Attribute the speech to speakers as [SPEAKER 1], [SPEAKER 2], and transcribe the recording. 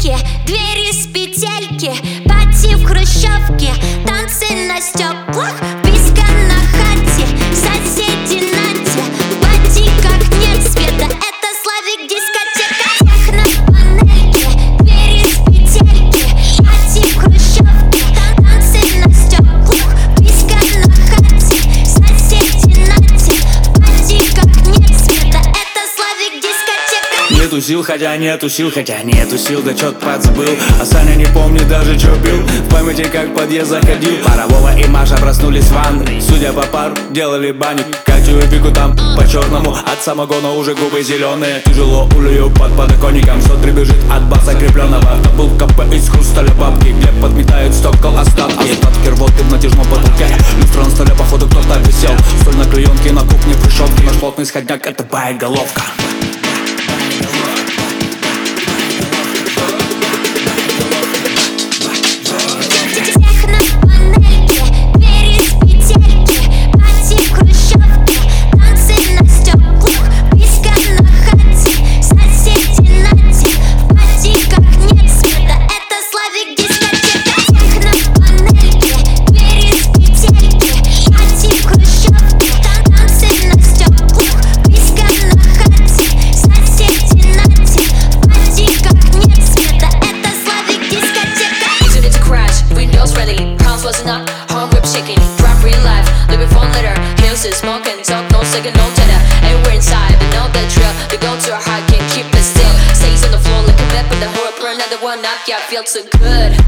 [SPEAKER 1] панельки, двери с петельки, пати в хрущевке, танцы на стеклах, писка на хате, соседи Надя, пати как нет света, это Славик дискотека. Техно панельки, двери с петельки, пати в хрущевке, танцы на стеклах, писка на хате, соседи Надя, пати как нет света, это Славик дискотека.
[SPEAKER 2] Нету сил, хотя нету сил, да чёт подзабыл. А Саня не помнит даже, чё пил. В памяти как в подъезд заходил. Пара Вова и Маша проснулись в ванной. Судя по пару, делали баню. Катю и Пику там по-черному. От самогона уже губы зеленые. Тяжело улью под подоконником. Что требежит от баса крепленного. Был КП из хрусталя бабки, где подметают стекол остатки. Остатки рвоты в натяжном потолке. Люстра на столе, походу кто-то висел. Столь на клеенке на кухне пришел. Наш плотный сходняк, это боеголовка.
[SPEAKER 3] Home grip shaking, drive real life, living fun later. Hills is smoking, talk no second, no tether. And we're inside, they know the drill. They go to our heart, can't keep it still. Stays on the floor like a bed, but the horror, another one up, yeah, I feel too good.